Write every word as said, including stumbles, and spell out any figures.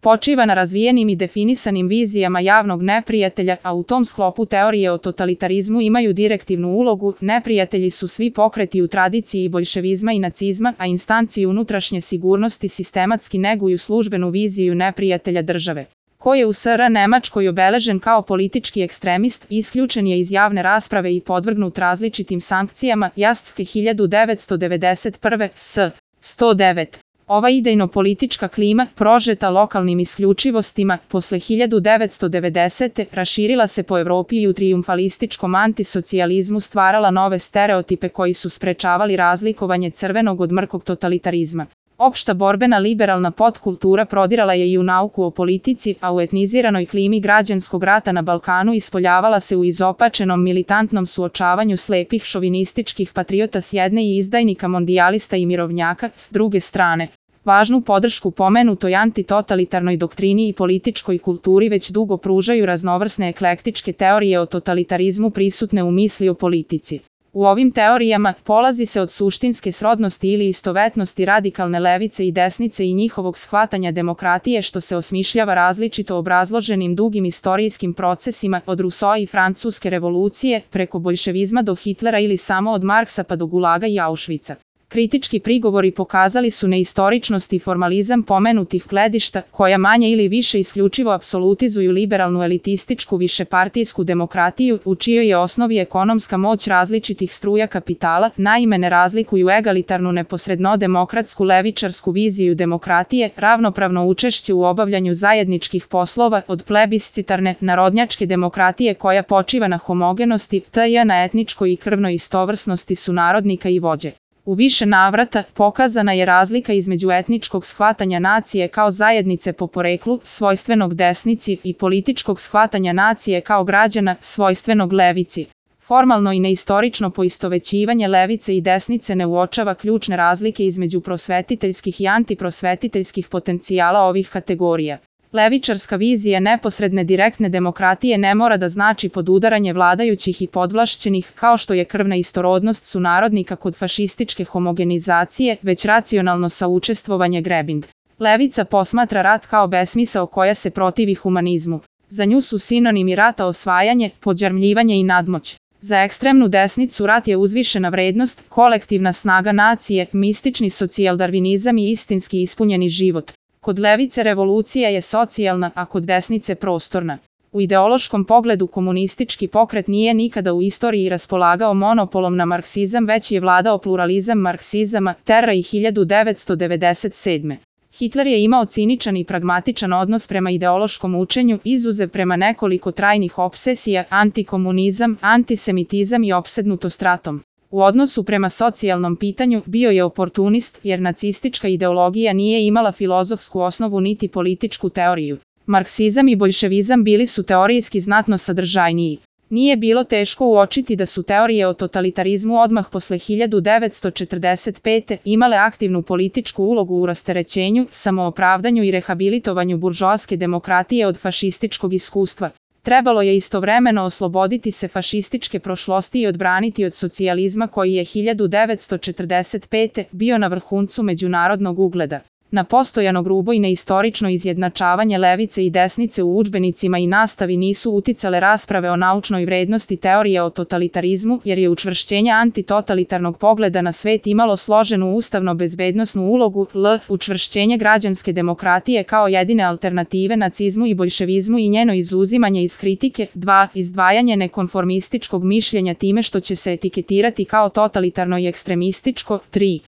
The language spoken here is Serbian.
počiva na razvijenim i definisanim vizijama javnog neprijatelja, a u tom sklopu teorije o totalitarizmu imaju direktivnu ulogu. Neprijatelji su svi pokreti u tradiciji boljševizma i nacizma, a instanci unutrašnje sigurnosti sistematski neguju službenu viziju neprijatelja države, koji je u S R Nemačkoj obeležen kao politički ekstremist, isključen je iz javne rasprave i podvrgnut različitim sankcijama. Jaske hiljadu devetsto devedeset prve. S. sto devet. Ova idejno-politička klima, prožeta lokalnim isključivostima, posle hiljadu devetsto devedesete. raširila se po Evropi i u trijumfalističkom antisocijalizmu stvarala nove stereotipe koji su sprečavali razlikovanje crvenog od mrkog totalitarizma. Opšta borbena liberalna podkultura prodirala je i u nauku o politici, a u etniziranoj klimi građanskog rata na Balkanu ispoljavala se u izopačenom militantnom suočavanju slepih šovinističkih patriota s jedne i izdajnika mondijalista i mirovnjaka s druge strane. Važnu podršku pomenutoj antitotalitarnoj doktrini i političkoj kulturi već dugo pružaju raznovrsne eklektičke teorije o totalitarizmu prisutne u misli o politici. U ovim teorijama polazi se od suštinske srodnosti ili istovetnosti radikalne levice i desnice i njihovog shvatanja demokratije, što se osmišljava različito obrazloženim dugim istorijskim procesima od Rusoa i Francuske revolucije preko boljševizma do Hitlera ili samo od Marksa pa do Gulaga i Auschwitza. Kritički prigovori pokazali su neistoričnost i formalizam pomenutih gledišta, koja manje ili više isključivo apsolutizuju liberalnu elitističku višepartijsku demokratiju, u čijoj je osnovi ekonomska moć različitih struja kapitala, naime ne razlikuju egalitarnu neposredno demokratsku levičarsku viziju demokratije, ravnopravno učešće u obavljanju zajedničkih poslova, od plebiscitarne, narodnjačke demokratije koja počiva na homogenosti, t.j. na etničkoj i krvnoj istovrsnosti sunarodnika i vođe. U više navrata pokazana je razlika između etničkog shvatanja nacije kao zajednice po poreklu, svojstvenog desnici, i političkog shvatanja nacije kao građana, svojstvenog levici. Formalno i neistorično poistovećivanje levice i desnice ne uočava ključne razlike između prosvetiteljskih i antiprosvetiteljskih potencijala ovih kategorija. Levičarska vizija neposredne direktne demokratije ne mora da znači podudaranje vladajućih i podvlašćenih, kao što je krvna istorodnost sunarodnika kod fašističke homogenizacije, već racionalno saučestvovanje Grebing. Levica posmatra rat kao besmisao koja se protivi humanizmu. Za nju su sinonimi rata osvajanje, podjarmljivanje i nadmoć. Za ekstremnu desnicu rat je uzvišena vrednost, kolektivna snaga nacije, mistični socijaldarvinizam i istinski ispunjeni život. Kod levice revolucija je socijalna, a kod desnice prostorna. U ideološkom pogledu komunistički pokret nije nikada u istoriji raspolagao monopolom na marksizam, već je vladao pluralizam marksizama, Terra i hiljadu devetsto devedeset sedme. Hitler je imao ciničan i pragmatičan odnos prema ideološkom učenju, izuzev prema nekoliko trajnih opsesija, antikomunizam, antisemitizam i opsednutost ratom. U odnosu prema socijalnom pitanju bio je oportunist, jer nacistička ideologija nije imala filozofsku osnovu niti političku teoriju. Marksizam i boljševizam bili su teorijski znatno sadržajniji. Nije bilo teško uočiti da su teorije o totalitarizmu odmah posle hiljadu devetsto četrdeset pete. imale aktivnu političku ulogu u rasterećenju, samoopravdanju i rehabilitovanju buržoaske demokratije od fašističkog iskustva. Trebalo je istovremeno osloboditi se fašističke prošlosti i odbraniti od socijalizma koji je hiljadu devetsto četrdeset pete. bio na vrhuncu međunarodnog ugleda. Na postojano grubo i neistorično izjednačavanje levice i desnice u udžbenicima i nastavi nisu uticale rasprave o naučnoj vrednosti teorije o totalitarizmu, jer je učvršćenje antitotalitarnog pogleda na svet imalo složenu ustavno-bezbednosnu ulogu, l. učvršćenje građanske demokratije kao jedine alternative nacizmu i boljševizmu i njeno izuzimanje iz kritike, dva. izdvajanje nekonformističkog mišljenja time što će se etiketirati kao totalitarno i ekstremističko, tri.